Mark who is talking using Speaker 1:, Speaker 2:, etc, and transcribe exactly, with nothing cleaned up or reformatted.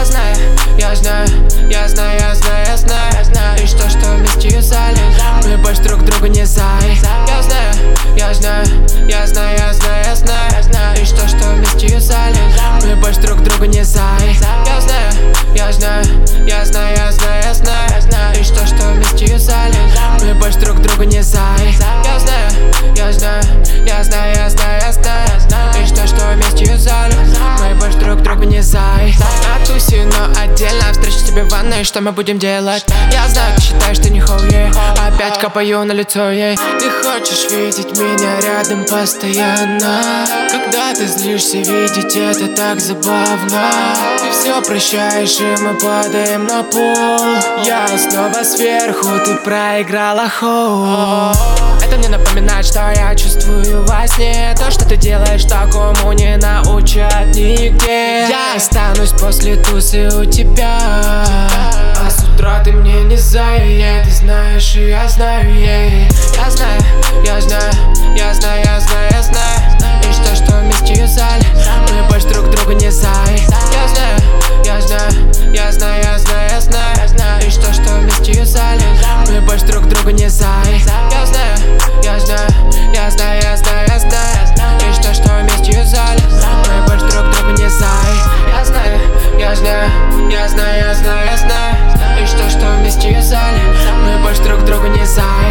Speaker 1: Я знаю, я знаю, я знаю, я знаю, я знаю, я знаю. И что, что вместе юзали, мы больше друг другу не зай. Я знаю, я знаю, я знаю, я знаю, я знаю, я знаю. И что, что вместе юзали, мы больше друг другу не зай. Я знаю, я знаю, я знаю, я знаю, я знаю, я знаю. И что, что вместе юзали, мы больше друг другу не зай. Я знаю, я знаю, я знаю, я знаю, я знаю, я знаю. И что, что вместе юзали, мы больше друг другу не зай. На тусе, но отдельно встречу тебе в ванной, что мы будем делать? Я знаю, ты считаешь, что не хове. Опять копаю на лицо ей. Ты хочешь видеть меня рядом постоянно. Когда ты злишься, видеть это так забавно. Ты все прощаешь, и мы падаем на пол. Я снова сверху, ты проиграла хоу. Это мне напоминает, что я чувствую во сне. То, что ты делаешь, такому не научат нигде. Я останусь после тусы у тебя, а с утра ты мне не зай. Ты знаешь, и я знаю, yeah. Я знаю, я знаю, я знаю, я знаю, я знаю. И что, что вместе юзали, мы больше друг другу не зай. Я знаю, я знаю, я знаю, я знаю, я знаю, я знаю. И что, что вместе юзали, мы больше друг другу не зай. Я знаю, я знаю, я знаю, я знаю, я знаю. И что, что вместе юзали, мы больше друг другу не зай. Я знаю, я знаю, я знаю, я знаю, я знаю. И что, что вместе юзали, мы больше друг другу не зай.